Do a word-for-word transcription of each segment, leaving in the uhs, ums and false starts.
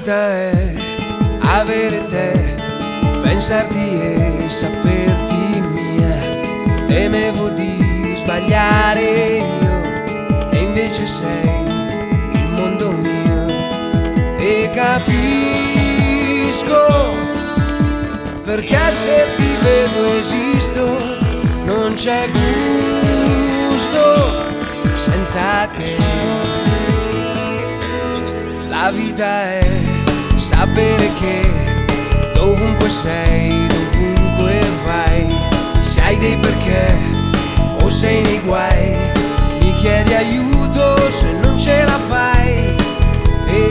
vita è avere te, pensarti e saperti mia. Temevo di sbagliare io e invece sei il mondo mio. E capisco perché se ti vedo esisto, non c'è gusto senza te. La vita è sapere che dovunque sei, dovunque vai, se hai dei perché o sei nei guai, mi chiedi aiuto se non ce la fai. E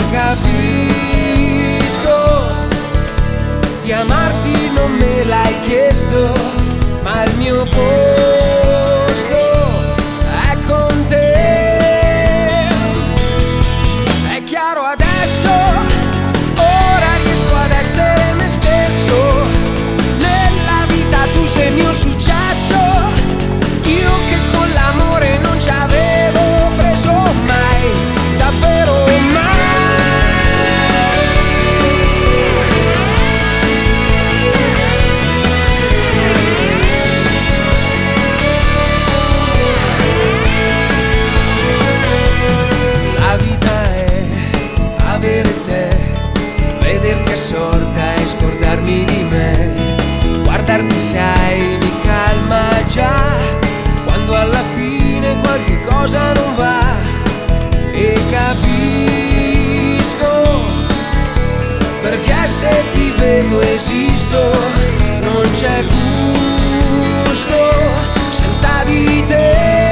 capisco di amarti non me l'hai chiesto, ma il mio posto è con te. È chiaro adesso, ora riesco ad essere me stesso. Nella vita tu sei il mio successo, io che con l'amore non ci avevo preso mai, davvero mai. La vita è avere te, vederti assorta e scordarmi di me. Guardarti sai mi calma già, quando alla fine qualche cosa non va. E capisco perché se ti vedo esisto, non c'è gusto senza di te.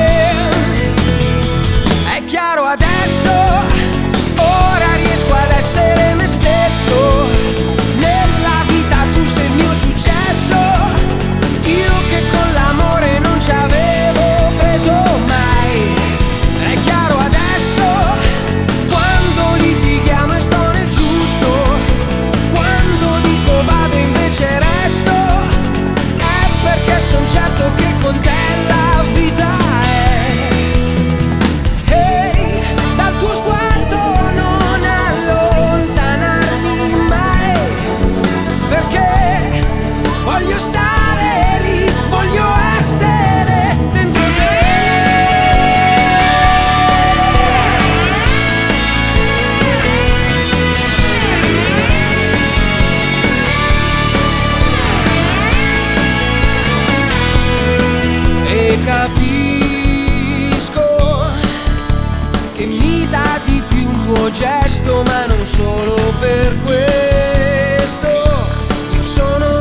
È chiaro adesso, ora riesco ad essere me stesso. Nella vita tu sei il mio successo, io che con l'amore non ci avevo preso mai. È chiaro adesso, quando litighiamo e sto nel giusto, quando dico vado e invece resto, è perché son certo che con te la vita è. Ehi, dal tuo sguardo non allontanarmi mai, perché voglio stare lì, voglio essere dentro te. E capisco che mi dà di più un tuo gesto, ma non solo per questo. Io sono